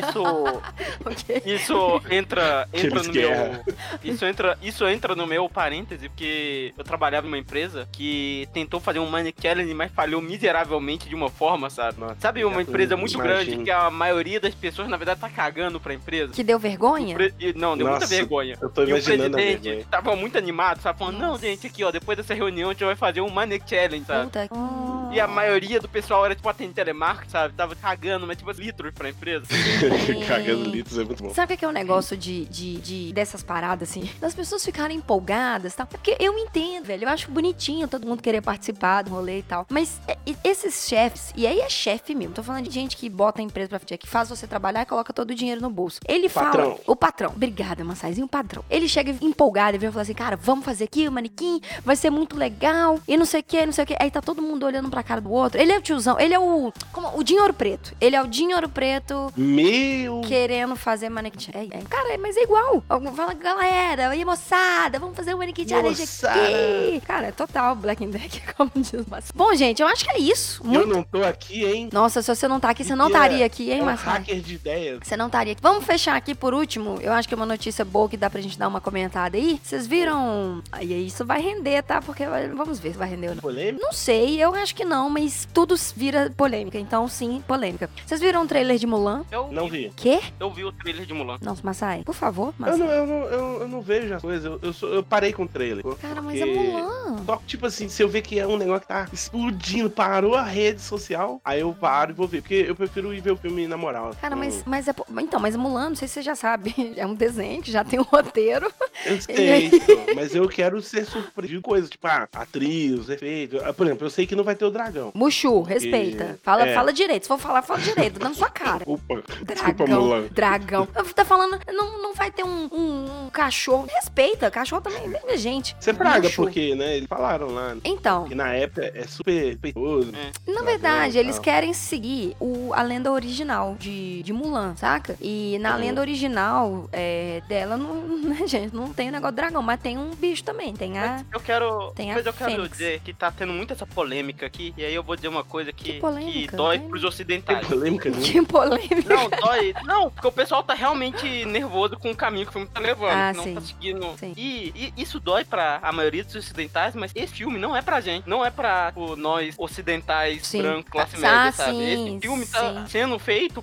Ok. Isso entra James no Guerra. meu. Isso entra no meu parêntese, porque eu trabalhava numa empresa que tentou fazer um Mannequin Challenge, mas falhou miseravelmente de uma forma, sabe? Nossa, Sabe, uma empresa muito imagino. grande que a maioria das pessoas, na verdade, tá cagando pra empresa. Que deu vergonha? Não, deu muita Nossa, vergonha. eu tô E o imaginando a presidente vergonha. tava muito animado, sabe? Falando, não, gente, aqui, ó, depois dessa reunião a gente vai fazer um Mannequin Challenge, sabe? Puta que... E a maioria do pessoal era, tipo, atendente telemarketing, sabe? Tava cagando, mas, tipo, litros pra empresa. Cagando litros é muito bom. Sabe o que é o negócio dessas paradas, assim? Das pessoas ficarem empolgadas e tal. É porque eu entendo, velho. Eu acho bonitinho todo mundo querer participar do rolê e tal. Mas esses chefes, e aí é chefe mesmo. Tô falando de gente que bota a empresa pra frente, que faz você trabalhar e coloca todo o dinheiro no bolso. Ele fala... O patrão. Obrigada, Massaizinho, o patrão. Ele chega empolgado e vem falar assim, cara, vamos fazer aqui o manequim, vai ser muito legal, e não sei o que, não sei o que. Aí tá todo mundo olhando pra cara do outro. Ele é o tiozão, ele é o Dinho Ouro Preto. Ele é o Dinho Ouro Preto querendo fazer manequim. Cara, mas é igual. Fala, galera, aí moçada, vamos fazer o manequim challenge aqui. Cara, é total Black and Decker, como diz o Massai. Bom, gente, eu acho que é isso. Eu não tô aqui, hein? Nossa, se você não tá aqui, você não estaria aqui, hein, Massai? Hacker de ideias. Você não estaria aqui. Vamos fechar aqui por último. Eu acho que é uma notícia boa que dá pra gente dar uma comentada aí. Vocês viram? Aí isso vai render, tá? Porque vamos ver se vai render ou não. Polêmica? Não sei, eu acho que não, mas tudo vira polêmica. Então, sim, polêmica. Vocês viram o trailer de Mulan? Eu Não vi. Quê? Eu vi o trailer de Mulan. Nossa, Massai, por favor, Massai. Eu não vejo as coisas. Eu parei com o trailer. Cara, mas é Mulan. Só que, tipo assim, se eu ver que é um negócio que tá explodindo, parou a rede social, aí eu paro e vou ver. Porque eu prefiro ir ver o filme na moral. Cara, mas Mulan, não sei se você já sabe, é um desenho que já tem um roteiro. Eu sei, mas eu quero ser surpreendido com coisas, tipo, atriz, os efeitos. Por exemplo, eu sei que não vai ter o dragão. Mushu, respeita. Fala direito. Se for falar, fala direito, dando sua cara. Desculpa, Mulan. Dragão. Tá falando, não vai ter um cachorro. Respeita, cachorro também é gente. Você praga, Mushu. porque, né, eles falaram lá. Então, Que na época é super respeitoso. na verdade, eles querem seguir a lenda original de Mulan, saca? E na lenda original dela, né, gente, não tem o negócio do dragão, mas tem um bicho também. Tem a... Eu quero Fênix. dizer que tá tendo muito essa polêmica aqui, e aí eu vou dizer uma coisa que polêmica? dói Tem- pros Tem ocidentais. polêmica, né? Que polêmica. Não, dói. Não, porque o pessoal tá realmente nervoso com o caminho que o filme tá levando. Ah, não sim. tá seguindo. Sim. E isso dói pra a maioria dos ocidentais, mas esse filme não é pra gente. Não é pra nós ocidentais, Sim. brancos, classe Ah, média, sabe? sim, Esse filme tá sim. sendo feito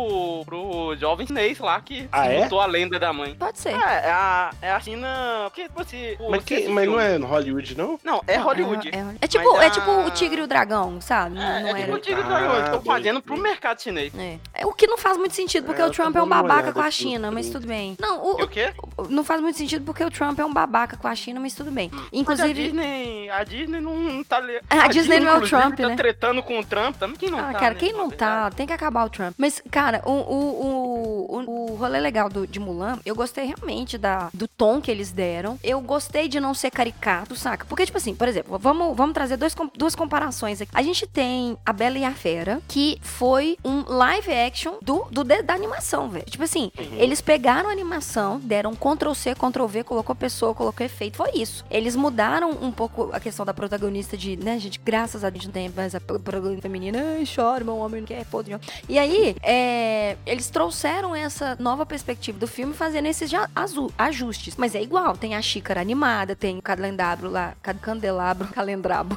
pro jovem chinês lá que É? botou a lenda da mãe. Pode ser. É a China. Porque, tipo assim. Mas não é no Hollywood, não? Não, é Hollywood. É tipo Mas o Tigre e o Dragão, sabe? Não era. Tigre do Dragão, eles estão fazendo pro mercado chinês. O que não faz muito sentido, porque o Trump é um babaca com a China, mas tudo bem. Não, o quê? Não faz muito sentido porque o Trump é um babaca com a China, mas tudo bem. Inclusive... A Disney não tá... A Disney não é o Trump, tá né? tretando com o Trump, também quem não tá, cara, né? quem não tá, tem que acabar o Trump. Mas, cara, o rolê legal de Mulan, eu gostei realmente do tom que eles deram. Eu gostei de não ser caricato, saca? Porque, tipo assim, por exemplo, vamos trazer duas comparações aqui. A gente tem A Bela e a Fera, que foi um live action da animação, velho. Tipo assim, eles pegaram a animação, deram Ctrl-C, Ctrl-V, colocou pessoa, colocou efeito, foi isso. Eles mudaram um pouco a questão da protagonista de, né, gente, graças a Deus não tem mais a protagonista feminina, chora, meu homem não quer, foda-se. E aí, eles trouxeram essa nova perspectiva do filme fazendo esses ajustes. Mas é igual, tem a xícara animada, tem o candelabro lá, calendrabo.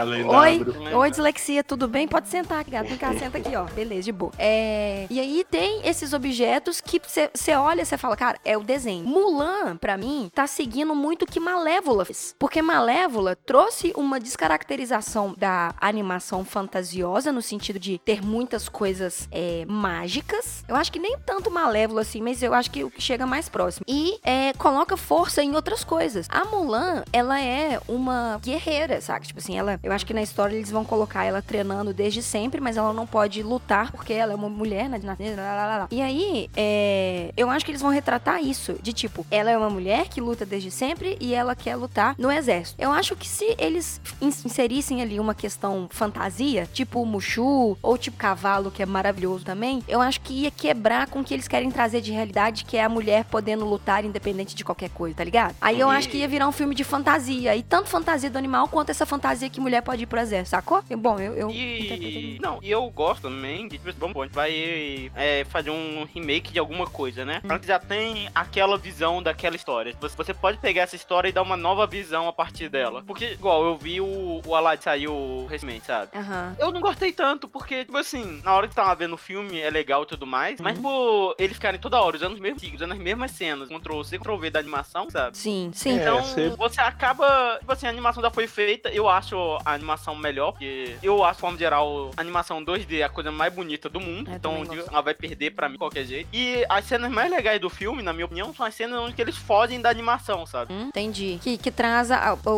Oi, dislexia, tudo bem? Pode sentar, gato, vem cá, senta aqui, ó, beleza, de boa. E aí tem esses objetos que você olha e você fala, cara, é o desenho. Mulan, pra mim, tá seguindo muito o que Malévola fez. Porque Malévola trouxe uma descaracterização da animação fantasiosa, no sentido de ter muitas coisas mágicas. Eu acho que nem tanto Malévola, assim, mas eu acho que o que chega mais próximo. E coloca força em outras coisas. A Mulan, ela é uma guerreira, sabe? Tipo assim, eu acho que na história eles vão colocar ela treinando desde sempre, mas ela não pode lutar porque ela é uma mulher, né? E aí, eu acho que eles vão retratar isso, de tipo, ela é uma mulher que luta desde sempre e ela quer lutar no exército. Eu acho que se eles inserissem ali uma questão fantasia, tipo o Mushu, ou tipo cavalo, que é maravilhoso também, eu acho que ia quebrar com o que eles querem trazer de realidade, que é a mulher podendo lutar independente de qualquer coisa, tá ligado? Aí eu acho que ia virar um filme de fantasia, e tanto fantasia do animal, quanto essa fantasia que mulher pode ir pro exército, sacou? Bom, eu e eu gosto também de, vamos a gente vai fazer um remake de alguma coisa, né? Então já tem aquela visão daquela história. Você pode pegar essa história e dar uma nova visão a partir dela. Porque, igual, eu vi o Aladdin saiu recentemente, sabe? Eu não gostei tanto, porque, tipo assim, na hora que tava vendo o filme é legal e tudo mais, mas, tipo, eles ficarem toda hora usando os mesmos tigres, usando as mesmas cenas, Ctrl-C, Ctrl-V da animação, sabe? Sim. Então, você acaba, tipo assim, a animação já foi feita, eu acho a animação melhor, porque eu acho, de forma geral, a animação 2D é a coisa mais bonita do mundo, então ela vai perder pra mim de qualquer jeito. E as cenas mais legais do filme, na minha opinião, são as cenas onde eles fogem da animação, sabe? Entendi. Que traz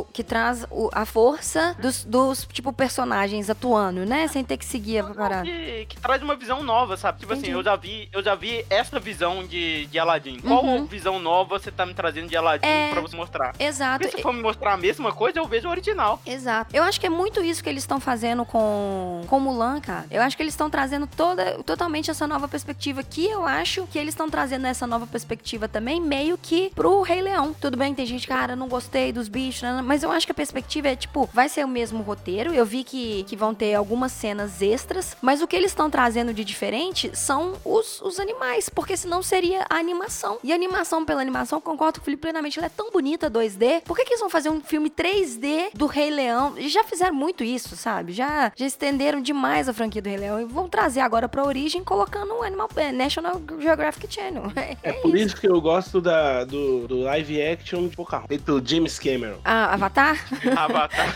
a força dos tipo, personagens atuando, né? Sem ter que seguir a parada. Que traz uma visão nova, sabe? Tipo assim, eu já vi essa visão de Aladdin. Qual visão nova você tá me trazendo de Aladdin pra você mostrar? Exato. Porque se for me mostrar a mesma coisa, eu vejo o original. Exato. Eu acho que é muito isso que eles estão fazendo com Mulan, cara. Eu acho que eles estão trazendo totalmente essa nova perspectiva, que eu acho que eles estão trazendo essa nova perspectiva também, meio que pro Rei Leão. Tudo bem, tem gente, cara, não gostei dos bichos, né? Mas eu acho que a perspectiva é, tipo, vai ser o mesmo roteiro. Eu vi que vão ter algumas cenas extras, mas o que eles estão trazendo de diferente são os animais, porque senão seria a animação. E a animação pela animação, concordo com o Felipe plenamente, ela é tão bonita 2D. Por que eles vão fazer um filme 3D do Rei Leão? Eles já fizeram muito isso, sabe? Já estenderam demais a franquia do Rei Leão e vão trazer agora pra origem, colocando um National Geographic Channel. É por isso que eu gosto do live action de Pocahontas, feito pelo James Cameron. Avatar? Avatar.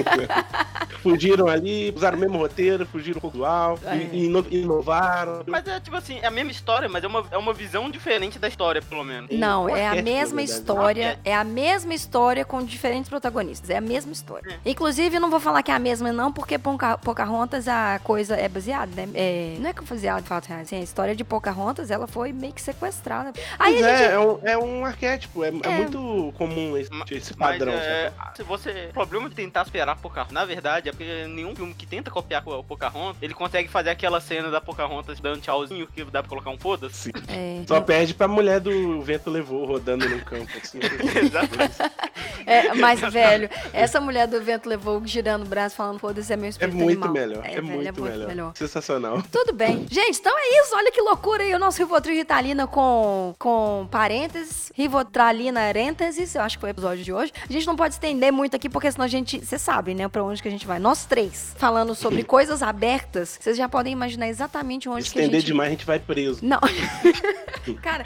Fugiram ali, usaram o mesmo roteiro, fugiram um pouco do alto, inovaram. Mas é tipo assim, é a mesma história, mas é uma visão diferente da história, pelo menos. Não, é a mesma história. É a mesma história com diferentes protagonistas. É a mesma história. Inclusive, eu não vou falar que é a mesma, não, porque Pocahontas, a coisa é baseada, né? Não é que foi baseada em fatos reais. Assim, a história de Pocahontas, ela foi meio que sequestrada. Aí é um arquétipo. É muito comum esse padrão. Se você... O problema de tentar superar Pocahontas, na verdade, é porque nenhum filme que tenta copiar o Pocahontas, ele consegue fazer aquela cena da Pocahontas dando tchauzinho, que dá pra colocar um foda-se. Só perde pra mulher do Vento Levou, rodando no campo, assim. Exatamente. Mas, velho, essa mulher do Vento Levou girando o braço, falando foda-se, é meu espírito animal. Melhor. É muito melhor. Sensacional. Tudo bem. Gente, então é isso. Olha que loucura aí o nosso Rivotril Ritalina com parênteses. Rivotralina parênteses. Eu acho que foi o episódio de hoje. A gente não pode estender muito aqui, porque senão a gente... Vocês sabem, né? Pra onde que a gente vai. Nós três, falando sobre coisas abertas, vocês já podem imaginar exatamente onde que a gente... Estender demais, a gente vai preso. Não. Cara,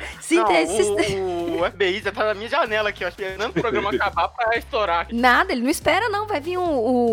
o FBI já tá na minha janela aqui, ó, esperando o programa acabar pra estourar. Nada, ele não espera, não. Vai vir como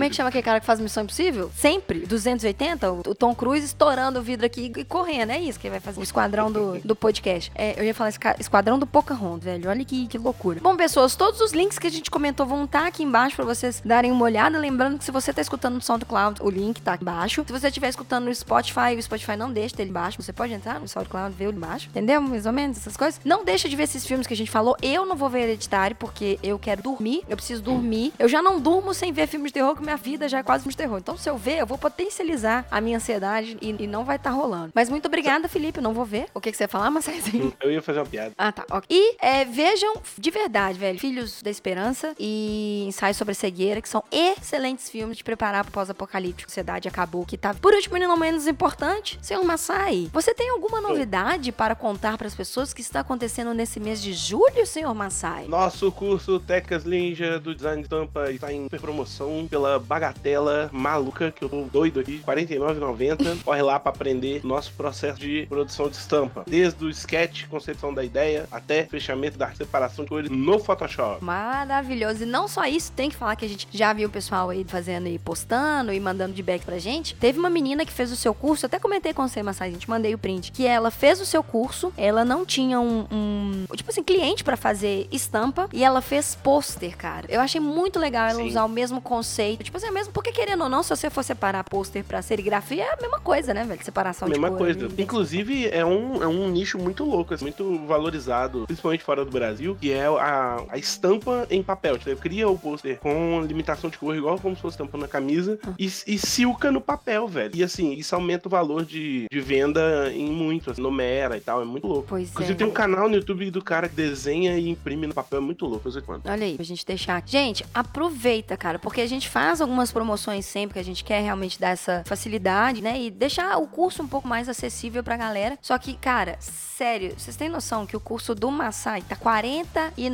Como é que chama aquele cara que faz Missão Impossível? Sempre. 280, o Tom Cruise estourando o vidro aqui e correndo. É isso que ele vai fazer. O esquadrão do podcast. Eu ia falar esquadrão do Pocahontas, velho. Olha que loucura. Bom, pessoas, todos os links que a gente comentou vão estar aqui embaixo pra vocês darem uma olhada. Lembrando que se você tá escutando no SoundCloud, o link tá aqui embaixo. Se você estiver escutando no Spotify, o Spotify não deixa ele embaixo. Você pode entrar no SoundCloud, ver ele embaixo. Entendeu? Mais ou menos essas coisas. Não deixa de ver esses filmes que a gente falou. Eu não vou ver Hereditário porque eu quero dormir. Eu preciso dormir. Eu já não durmo sem ver filmes de terror, que minha vida já é quase filme de terror. Então, se eu ver, eu vou potencializar a minha ansiedade e não vai estar rolando. Mas muito obrigada, Felipe. Eu não vou ver. O que você ia falar, Marcelinho? Eu ia fazer uma piada. Ah, tá. Ok. E vejam, de verdade, velho, Filhos da Esperança e Ensaio sobre a Cegueira, que são excelentes filmes de preparar pro pós-apocalíptico. A sociedade acabou, que tá... Por último e não menos importante, senhor Massai, você tem alguma novidade para contar para as pessoas que está acontecendo nesse mês de julho, senhor Massai? Nosso curso Tecas Ninja do Design de Estampa está em super promoção pela bagatela maluca, que eu tô doido aqui, R$ 49,90. Corre lá para aprender nosso processo de produção de estampa. Desde o sketch, concepção da ideia, até fechamento da separação de cores no Photoshop. Maravilhoso. E não só isso, tem que falar que a gente já viu o pessoal aí fazendo e postando e mandando feedback pra gente. Teve uma menina que fez o seu curso, até comentei com você, Massai, a gente mandei o print, que ela fez o seu curso, ela não tinha tipo assim, cliente pra fazer estampa, e ela fez pôster, cara. Eu achei muito legal ela usar o mesmo conceito. Tipo assim, mesmo porque querendo ou não, se você for separar pôster pra serigrafia, é a mesma coisa, né, velho? Separação de cor. Mesma coisa. Inclusive, é um nicho muito louco, assim, muito valorizado, principalmente fora do Brasil, que é a estampa em papel. Você cria o pôster com limitação de cor, igual como se fosse estampa na camisa, e silca no papel, velho. E assim, isso aumenta o valor de venda em muito, assim, no Mera e tal, é muito louco. Pois Inclusive, tem um canal no YouTube do cara que desenha e imprime no papel, é muito louco. Olha aí, pra gente deixar aqui. Gente, aproveita, cara, porque a gente faz algumas promoções sempre, que a gente quer realmente dar essa facilidade, né, e deixar o curso um pouco mais acessível pra galera. Só que, cara, sério, vocês têm noção que o curso do Massai tá R$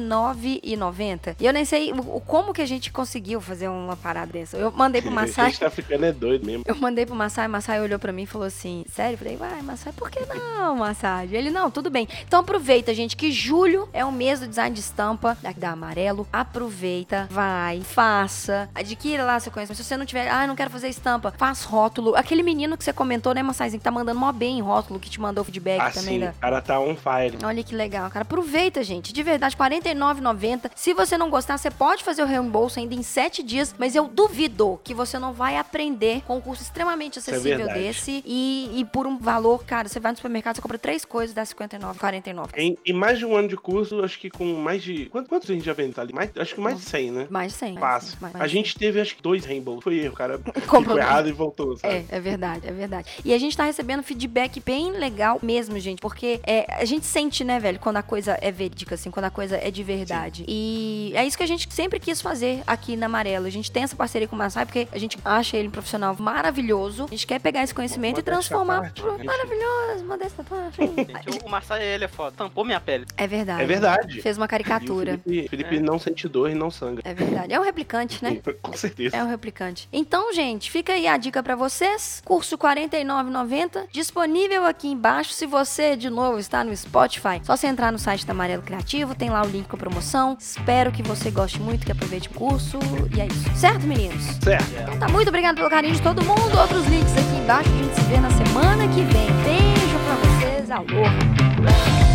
49,90? E eu nem sei como que a gente conseguiu fazer uma parada dessa. Eu mandei pro Massai. A gente tá ficando doido mesmo. Eu mandei pro Massai olhou pra mim e falou assim, sério? Eu falei, vai, Massai, por que não, Massai? Ele, não, tudo bem. Então aproveita, gente, que julho é o mês do design de estampa da Amarelo. Aproveita, vai, faça, adquira lá seu conhecimento. Se você não tiver, não quero fazer estampa, faz rótulo. Aquele menino que você comentou, né, Massaizinho, que tá mandando mó bem rótulo, que te mandou feedback também. Sim, o cara tá on fire. Olha que legal, cara. Aproveita, gente. De verdade, R$ 49,90. Se você não gostar, você pode fazer o reembolso ainda em 7 dias, mas eu duvido que você não vai aprender com um curso extremamente acessível desse e por um valor, cara, você vai no supermercado, você compra 3 coisas, dá R$59,49. Em mais de um ano de curso, acho que com mais de... Quantos a gente já vendeu ali? Acho que mais de 100, né? Mais de 100. Fácil. Mais a gente teve, acho que 2 reembolsos. Foi erro, o cara comprou errado e voltou, sabe? É verdade. E a gente tá recebendo feedback bem legal mesmo, gente, porque a gente sente, né, velho, quando a coisa é verídica, assim, quando a coisa é de verdade. Sim. E é isso que a gente sempre quis fazer aqui na Amarelo. A gente tem essa parceria com o Massai porque a gente acha ele um profissional maravilhoso. A gente quer pegar esse conhecimento e transformar maravilhoso, modesta parte. O Massai, ele é foda. Tampou minha pele. É verdade. É verdade. Fez uma caricatura. Felipe não sente dor e não sangra. É verdade. É um replicante, né? Com certeza. É um replicante. Então, gente, fica aí a dica pra vocês. Curso R$ 49,90. Disponível aqui embaixo. Se você, de novo, está no Spotify, só você entrar no site da Amarelo Criativo. Tem lá o link com a promoção. Espero que você goste muito, que aproveite o curso. E é isso. Certo, meninos? Certo. Então tá, muito obrigado pelo carinho de todo mundo. Outros links aqui embaixo. A gente se vê na semana que vem. Beijo pra vocês. Alô.